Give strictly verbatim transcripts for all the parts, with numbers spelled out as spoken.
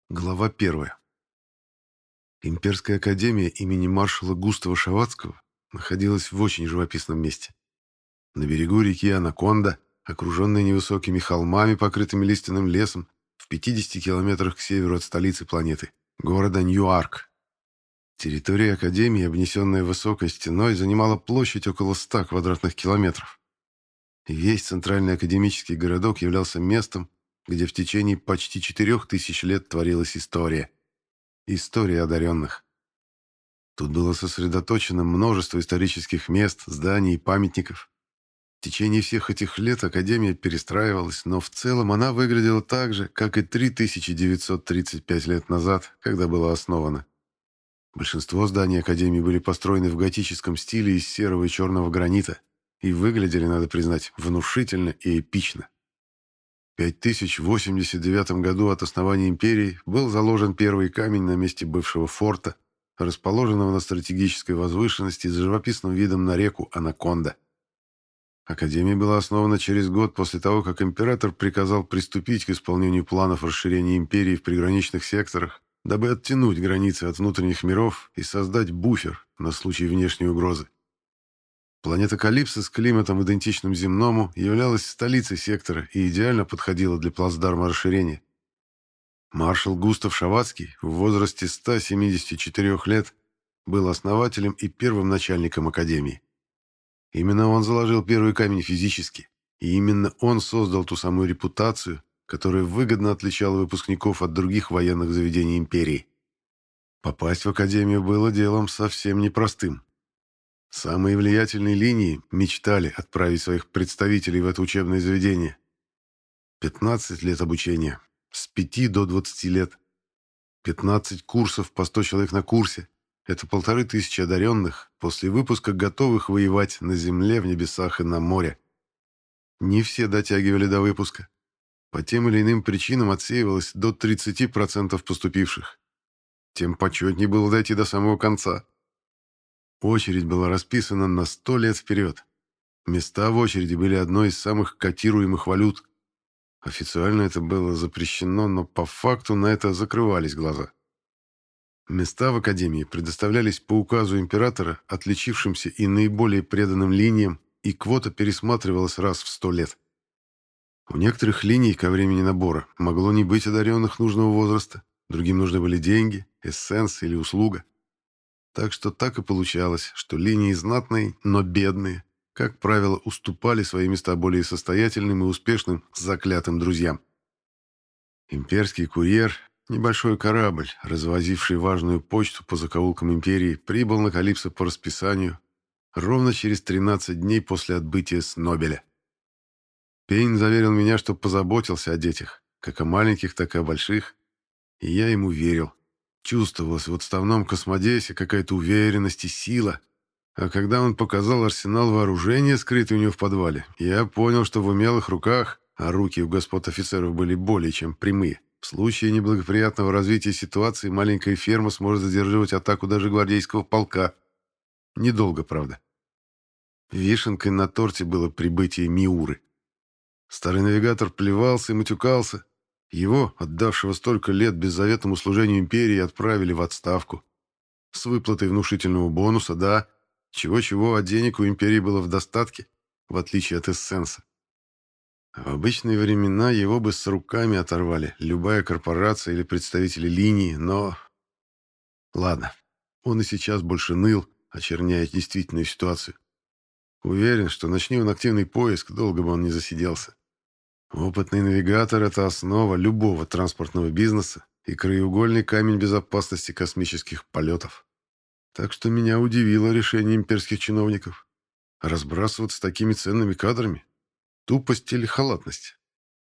Глава первая. Имперская академия имени маршала Густава Шаватского находилась в очень живописном месте. На берегу реки Анаконда, окруженной невысокими холмами, покрытыми лиственным лесом, в пятидесяти километрах к северу от столицы планеты, города Ньюарк. Территория академии, обнесенная высокой стеной, занимала площадь около ста квадратных километров. Весь центральный академический городок являлся местом, где в течение почти четырех тысяч лет творилась история. История одаренных. Тут было сосредоточено множество исторических мест, зданий и памятников. В течение всех этих лет Академия перестраивалась, но в целом она выглядела так же, как и три тысячи девятьсот тридцать пять лет назад, когда была основана. Большинство зданий Академии были построены в готическом стиле из серого и черного гранита и выглядели, надо признать, внушительно и эпично. В пять тысяч восемьдесят девятом году от основания империи был заложен первый камень на месте бывшего форта, расположенного на стратегической возвышенности с живописным видом на реку Анаконда. Академия была основана через год после того, как император приказал приступить к исполнению планов расширения империи в приграничных секторах, дабы оттянуть границы от внутренних миров и создать буфер на случай внешней угрозы. Планета Калипсо с климатом, идентичным земному, являлась столицей сектора и идеально подходила для плацдарма расширения. Маршал Густав Шаватский в возрасте ста семидесяти четырёх лет был основателем и первым начальником Академии. Именно он заложил первый камень физически, и именно он создал ту самую репутацию, которая выгодно отличала выпускников от других военных заведений империи. Попасть в Академию было делом совсем непростым. Самые влиятельные линии мечтали отправить своих представителей в это учебное заведение. пятнадцать лет обучения, с пяти до двадцати лет. пятнадцать курсов по сто человек на курсе. Это полторы тысячи одаренных, после выпуска готовых воевать на земле, в небесах и на море. Не все дотягивали до выпуска. По тем или иным причинам отсеивалось до тридцати процентов поступивших. Тем почетнее было дойти до самого конца. Очередь была расписана на сто лет вперед. Места в очереди были одной из самых котируемых валют. Официально это было запрещено, но по факту на это закрывались глаза. Места в Академии предоставлялись по указу императора отличившимся и наиболее преданным линиям, и квота пересматривалась раз в сто лет. У некоторых линий ко времени набора могло не быть одаренных нужного возраста, другим нужны были деньги, эссенс или услуга. Так что так и получалось, что линии знатные, но бедные, как правило, уступали свои места более состоятельным и успешным заклятым друзьям. Имперский курьер, небольшой корабль, развозивший важную почту по закоулкам империи, прибыл на Калипсо по расписанию ровно через тринадцать дней после отбытия с Нобеля. Пейн заверил меня, что позаботился о детях, как о маленьких, так и о больших, и я ему верил. Чувствовалась в отставном космодесе какая-то уверенность и сила, а когда он показал арсенал вооружения, скрытый у него в подвале, я понял, что в умелых руках, а руки у господ офицеров были более чем прямые, в случае неблагоприятного развития ситуации маленькая ферма сможет задерживать атаку даже гвардейского полка. Недолго, правда. Вишенкой на торте было прибытие Миуры. Старый навигатор плевался и матюкался. Его, отдавшего столько лет беззаветному служению империи, отправили в отставку. С выплатой внушительного бонуса, да, чего-чего, а денег у империи было в достатке, в отличие от эссенса. В обычные времена его бы с руками оторвали любая корпорация или представители линии, но... Ладно, он и сейчас больше ныл, очерняя действительную ситуацию. Уверен, что начни он активный поиск, долго бы он не засиделся. Опытный навигатор — это основа любого транспортного бизнеса и краеугольный камень безопасности космических полетов. Так что меня удивило решение имперских чиновников. Разбрасываться такими ценными кадрами? Тупость или халатность?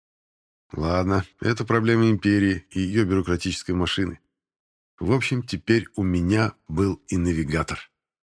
Ладно, это проблема империи и ее бюрократической машины. В общем, теперь у меня был и навигатор.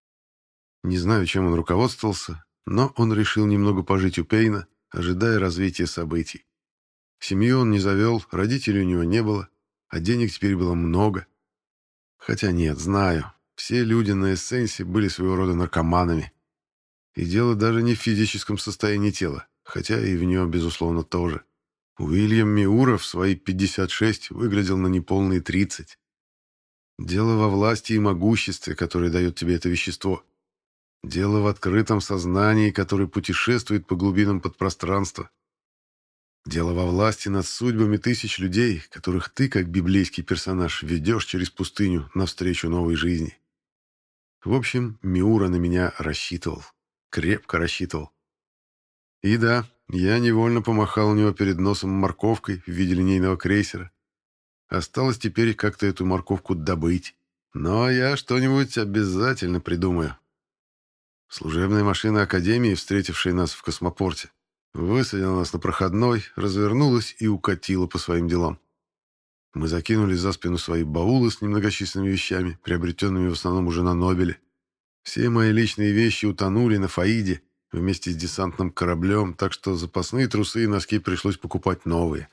Не знаю, чем он руководствовался, но он решил немного пожить у Пейна, ожидая развития событий. Семью он не завел, родителей у него не было, а денег теперь было много. Хотя нет, знаю, все люди на эссенсе были своего рода наркоманами. И дело даже не в физическом состоянии тела, хотя и в нем, безусловно, тоже. Уильям Миура в свои пятьдесят шесть выглядел на неполные тридцать. Дело во власти и могуществе, которое дает тебе это вещество. Дело в открытом сознании, которое путешествует по глубинам подпространства. Дело во власти над судьбами тысяч людей, которых ты, как библейский персонаж, ведешь через пустыню навстречу новой жизни. В общем, Миура на меня рассчитывал. Крепко рассчитывал. И да, я невольно помахал у него перед носом морковкой в виде линейного крейсера. Осталось теперь как-то эту морковку добыть. Но я что-нибудь обязательно придумаю. Служебная машина Академии, встретившая нас в космопорте, высадила нас на проходной, развернулась и укатила по своим делам. Мы закинули за спину свои баулы с немногочисленными вещами, приобретенными в основном уже на Нобеле. Все мои личные вещи утонули на Фаиде вместе с десантным кораблем, так что запасные трусы и носки пришлось покупать новые.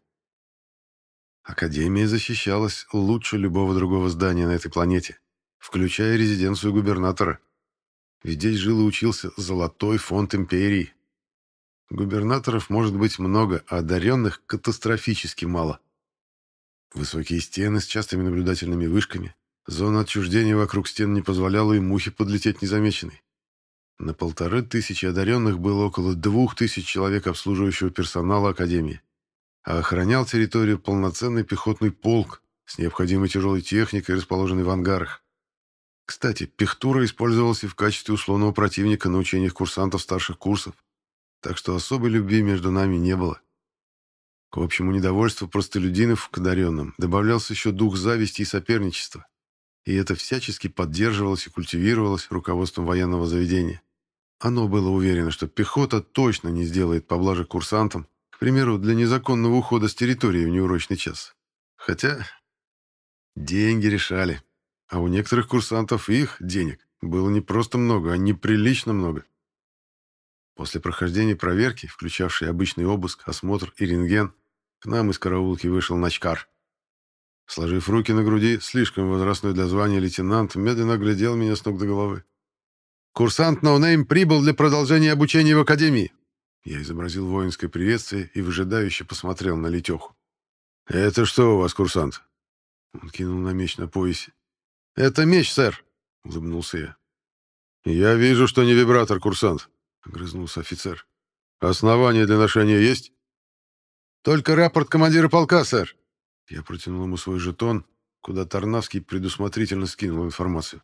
Академия защищалась лучше любого другого здания на этой планете, включая резиденцию губернатора. Ведь здесь жил и учился Золотой фонд империи. Губернаторов может быть много, а одаренных катастрофически мало. Высокие стены с частыми наблюдательными вышками. Зона отчуждения вокруг стен не позволяла и мухе подлететь незамеченной. На полторы тысячи одаренных было около двух тысяч человек обслуживающего персонала Академии. А охранял территорию полноценный пехотный полк с необходимой тяжелой техникой, расположенной в ангарах. Кстати, Пехтура использовался и в качестве условного противника на учениях курсантов старших курсов, так что особой любви между нами не было. К общему недовольству простолюдинов к одаренным добавлялся еще дух зависти и соперничества, и это всячески поддерживалось и культивировалось руководством военного заведения. Оно было уверено, что пехота точно не сделает поблажек курсантам, к примеру, для незаконного ухода с территории в неурочный час. Хотя деньги решали. А у некоторых курсантов их, денег, было не просто много, а неприлично много. После прохождения проверки, включавшей обычный обыск, осмотр и рентген, к нам из караулки вышел начкар. Сложив руки на груди, слишком возрастной для звания лейтенант медленно оглядел меня с ног до головы. «Курсант Ноунейм прибыл для продолжения обучения в Академии!» Я изобразил воинское приветствие и выжидающе посмотрел на Летеху. «Это что у вас, курсант?» Он кинул на меч на поясе. «Это меч, сэр», — улыбнулся я. «Я вижу, что не вибратор, курсант», — огрызнулся офицер. «Основания для ношения есть?» «Только рапорт командира полка, сэр». Я протянул ему свой жетон, куда Тарнавский предусмотрительно скинул информацию.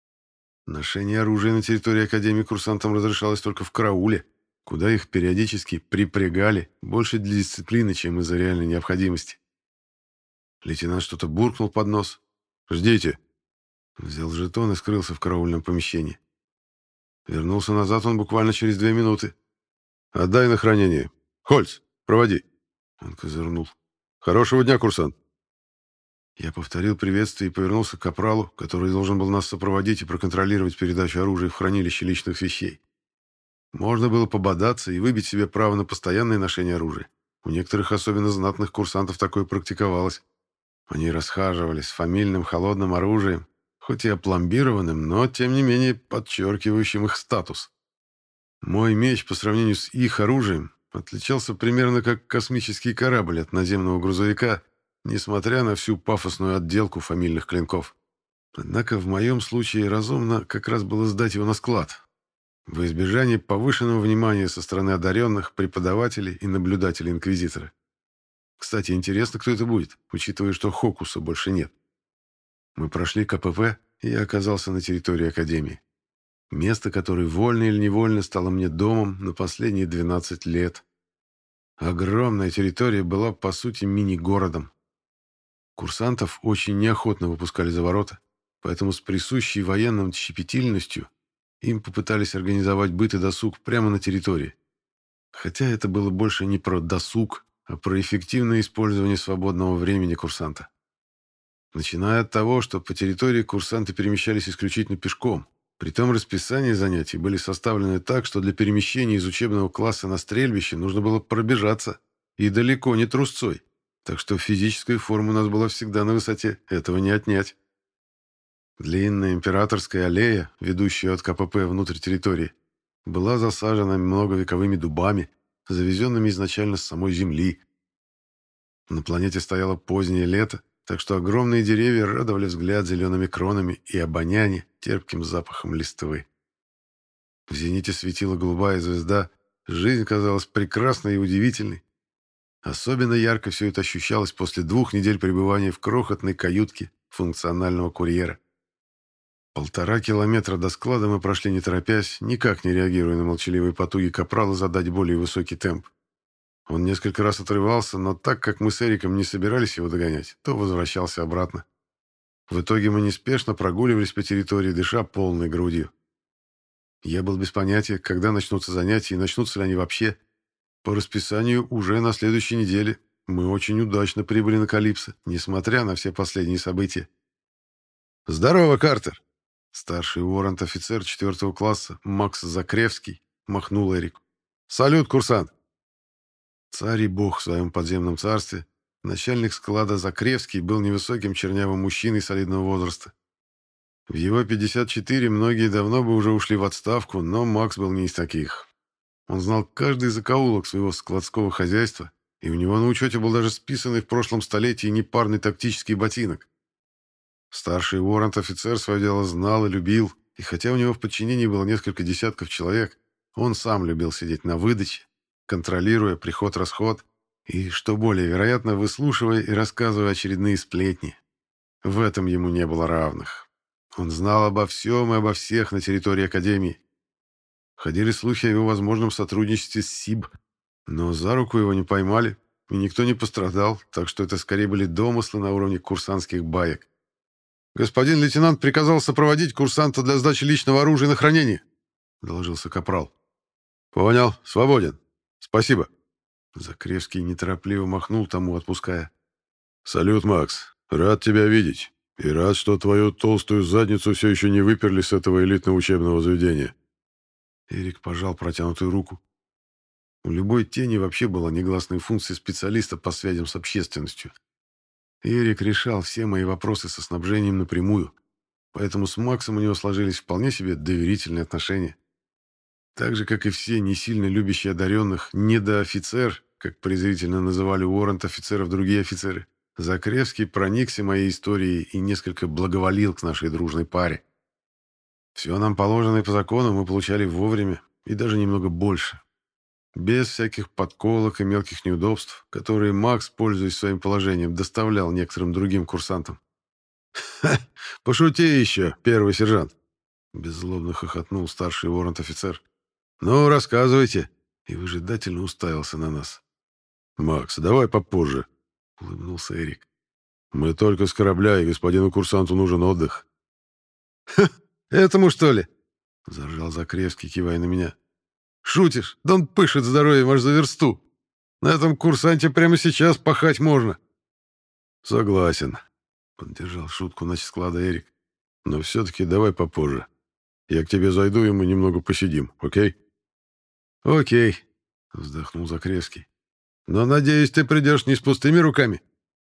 Ношение оружия на территории Академии курсантам разрешалось только в карауле, куда их периодически припрягали, больше для дисциплины, чем из-за реальной необходимости. Лейтенант что-то буркнул под нос. «Ждите». Взял жетон и скрылся в караульном помещении. Вернулся назад он буквально через две минуты. «Отдай на хранение. Хольц, проводи». Он козырнул. «Хорошего дня, курсант». Я повторил приветствие и повернулся к капралу, который должен был нас сопроводить и проконтролировать передачу оружия в хранилище личных вещей. Можно было пободаться и выбить себе право на постоянное ношение оружия. У некоторых, особенно знатных курсантов, такое практиковалось. Они расхаживали с фамильным холодным оружием, хоть и опломбированным, но, тем не менее, подчеркивающим их статус. Мой меч по сравнению с их оружием отличался примерно как космический корабль от наземного грузовика, несмотря на всю пафосную отделку фамильных клинков. Однако в моем случае разумно как раз было сдать его на склад, во избежание повышенного внимания со стороны одаренных, преподавателей и наблюдателей Инквизитора. Кстати, интересно, кто это будет, учитывая, что Хокуса больше нет. Мы прошли КПП, и я оказался на территории Академии. Место, которое вольно или невольно стало мне домом на последние двенадцать лет. Огромная территория была, по сути, мини-городом. Курсантов очень неохотно выпускали за ворота, поэтому с присущей военным щепетильностью им попытались организовать быт и досуг прямо на территории. Хотя это было больше не про досуг, а про эффективное использование свободного времени курсанта. Начиная от того, что по территории курсанты перемещались исключительно пешком. Притом расписание занятий были составлены так, что для перемещения из учебного класса на стрельбище нужно было пробежаться, и далеко не трусцой. Так что физическая форма у нас была всегда на высоте, этого не отнять. Длинная императорская аллея, ведущая от КПП внутрь территории, была засажена многовековыми дубами, завезенными изначально с самой земли. На планете стояло позднее лето, так что огромные деревья радовали взгляд зелеными кронами и обоняние терпким запахом листвы. В зените светила голубая звезда, жизнь казалась прекрасной и удивительной. Особенно ярко все это ощущалось после двух недель пребывания в крохотной каютке функционального курьера. Полтора километра до склада мы прошли не торопясь, никак не реагируя на молчаливые потуги капрала задать более высокий темп. Он несколько раз отрывался, но так как мы с Эриком не собирались его догонять, то возвращался обратно. В итоге мы неспешно прогуливались по территории, дыша полной грудью. Я был без понятия, когда начнутся занятия и начнутся ли они вообще. По расписанию уже на следующей неделе мы очень удачно прибыли на Калипсо, несмотря на все последние события. «Здорово, Картер!» Старший уоррент-офицер четвертого класса Макс Закревский махнул Эрику. «Салют, курсант!» Царь и бог в своем подземном царстве, начальник склада Закревский был невысоким чернявым мужчиной солидного возраста. В его пятьдесят четыре многие давно бы уже ушли в отставку, но Макс был не из таких. Он знал каждый закоулок своего складского хозяйства, и у него на учете был даже списанный в прошлом столетии непарный тактический ботинок. Старший уоррент-офицер свое дело знал и любил, и хотя у него в подчинении было несколько десятков человек, он сам любил сидеть на выдаче, контролируя приход-расход и, что более вероятно, выслушивая и рассказывая очередные сплетни. В этом ему не было равных. Он знал обо всем и обо всех на территории Академии. Ходили слухи о его возможном сотрудничестве с СИБ, но за руку его не поймали, и никто не пострадал, так что это скорее были домыслы на уровне курсантских баек. «Господин лейтенант приказал сопроводить курсанта для сдачи личного оружия на хранение», — доложился капрал. «Понял, свободен. Спасибо». Закревский неторопливо махнул тому, отпуская. «Салют, Макс. Рад тебя видеть. И рад, что твою толстую задницу все еще не выперли с этого элитного учебного заведения». Эрик пожал протянутую руку. У любой тени вообще была негласная функция специалиста по связям с общественностью. Эрик решал все мои вопросы со снабжением напрямую, поэтому с Максом у него сложились вполне себе доверительные отношения. Так же, как и все не сильно любящие одаренных, недоофицер, как презрительно называли уоррент-офицеров другие офицеры, Закревский проникся моей историей и несколько благоволил к нашей дружной паре. Все нам положенное по закону мы получали вовремя и даже немного больше. Без всяких подколок и мелких неудобств, которые Макс, пользуясь своим положением, доставлял некоторым другим курсантам. «Ха! Пошути еще, первый сержант!» Беззлобно хохотнул старший уоррент-офицер. «Ну, рассказывайте!» И выжидательно уставился на нас. «Макс, давай попозже!» — улыбнулся Эрик. «Мы только с корабля, и господину курсанту нужен отдых». «Ха! Этому, что ли?» — заржал Закревский, кивая на меня. «Шутишь? Да он пышет здоровьем аж за версту. На этом курсанте прямо сейчас пахать можно». «Согласен», — поддержал шутку на склада Эрик. «Но все-таки давай попозже. Я к тебе зайду, и мы немного посидим, окей?» «Окей», — вздохнул Закревский. «Но, надеюсь, ты придешь не с пустыми руками».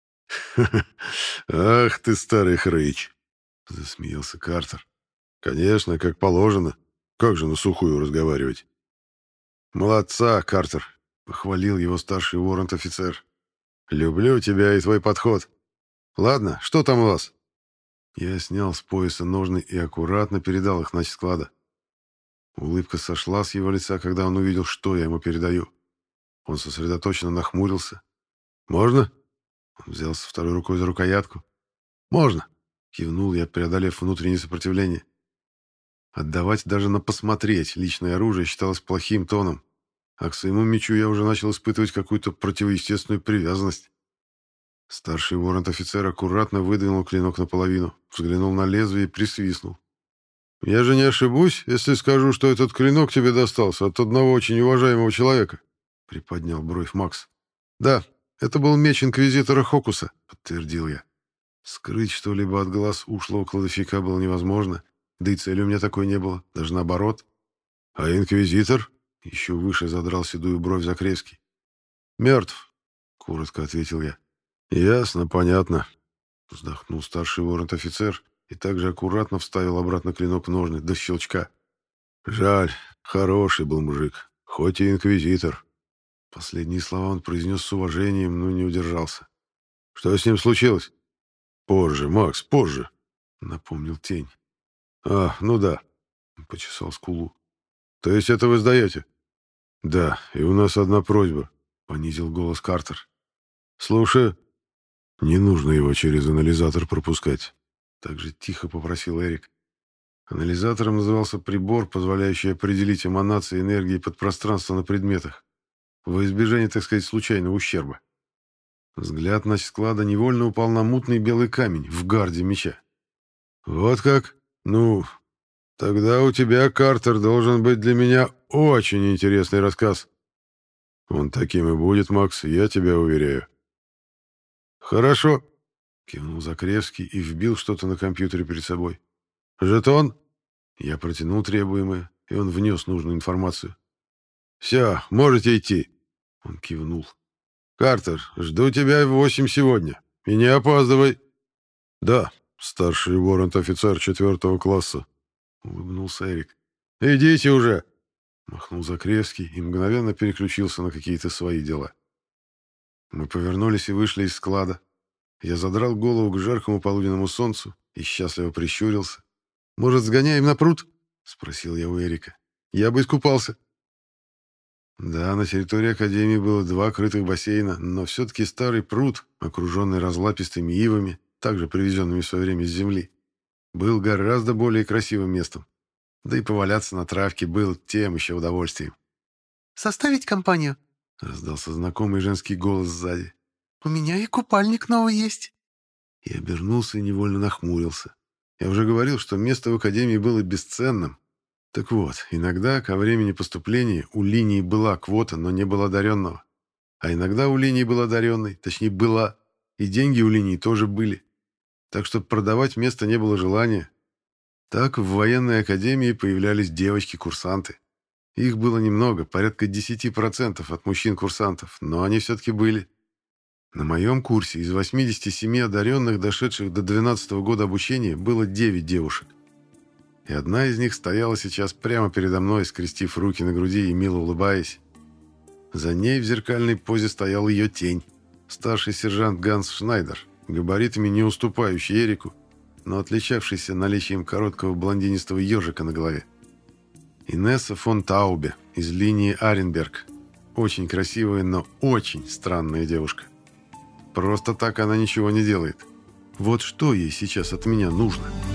«Ах ты, старый хрыч!» — засмеялся Картер. «Конечно, как положено. Как же на сухую разговаривать?» «Молодца, Картер!» — похвалил его старший уоррент-офицер. «Люблю тебя и твой подход. Ладно, что там у вас?» Я снял с пояса ножны и аккуратно передал их на склада. Улыбка сошла с его лица, когда он увидел, что я ему передаю. Он сосредоточенно нахмурился. «Можно?» Он взялся второй рукой за рукоятку. «Можно!» — кивнул я, преодолев внутреннее сопротивление. Отдавать даже на посмотреть личное оружие считалось плохим тоном, а к своему мечу я уже начал испытывать какую-то противоестественную привязанность. Старший уоррент-офицер аккуратно выдвинул клинок наполовину, взглянул на лезвие и присвистнул. «Я же не ошибусь, если скажу, что этот клинок тебе достался от одного очень уважаемого человека», — приподнял бровь Макс. «Да, это был меч инквизитора Хокуса», — подтвердил я. Скрыть что-либо от глаз ушлого кладовщика было невозможно, да и цели у меня такой не было, даже наоборот. «А инквизитор?» — еще выше задрал седую бровь Закревский. «Мертв», — коротко ответил я. «Ясно, понятно», — вздохнул старший уоррент-офицер и также аккуратно вставил обратно клинок в ножны до щелчка. «Жаль, хороший был мужик, хоть и инквизитор». Последние слова он произнес с уважением, но не удержался. Что с ним случилось? Позже, Макс, позже, напомнил Тень. А, ну да, почесал скулу. То есть это вы сдаете? Да, и у нас одна просьба, понизил голос Картер. Слушай, не нужно его через анализатор пропускать. Так же тихо попросил Эрик. Анализатором назывался прибор, позволяющий определить эманации энергии подпространства на предметах, во избежание, так сказать, случайного ущерба. Взгляд на склада невольно упал на мутный белый камень в гарде меча. «Вот как? Ну, тогда у тебя, Картер, должен быть для меня очень интересный рассказ». «Он таким и будет, Макс, я тебя уверяю». «Хорошо», — кивнул Закревский и вбил что-то на компьютере перед собой. «Жетон?» Я протянул требуемое, и он внес нужную информацию. «Все, можете идти», — он кивнул. «Картер, жду тебя в восемь сегодня. И не опаздывай». «Да, старший воррент-офицер четвертого класса», — улыбнулся Эрик. «Идите уже», — махнул Закревский и мгновенно переключился на какие-то свои дела. Мы повернулись и вышли из склада. Я задрал голову к жаркому полуденному солнцу и счастливо прищурился. «Может, сгоняем на пруд?» — спросил я у Эрика. «Я бы искупался». Да, на территории Академии было два крытых бассейна, но все-таки старый пруд, окруженный разлапистыми ивами, также привезенными в свое время с земли, был гораздо более красивым местом. Да и поваляться на травке было тем еще удовольствием. «Составить компанию?» — раздался знакомый женский голос сзади. «У меня и купальник новый есть». Я обернулся и невольно нахмурился. Я уже говорил, что место в Академии было бесценным. Так вот, иногда ко времени поступления у линии была квота, но не было одаренного. А иногда у линии был одаренный, точнее была, и деньги у линии тоже были. Так что продавать место не было желания. Так в военной академии появлялись девочки-курсанты. Их было немного, порядка десять процентов от мужчин-курсантов, но они все-таки были. На моем курсе из восьмидесяти семи одаренных, дошедших до двенадцатого года обучения, было девять девушек. И одна из них стояла сейчас прямо передо мной, скрестив руки на груди и мило улыбаясь. За ней в зеркальной позе стоял ее тень, старший сержант Ганс Шнайдер, габаритами не уступающий Эрику, но отличавшийся наличием короткого блондинистого ежика на голове. Инесса фон Таубе из линии Аренберг. Очень красивая, но очень странная девушка. Просто так она ничего не делает. Вот что ей сейчас от меня нужно?»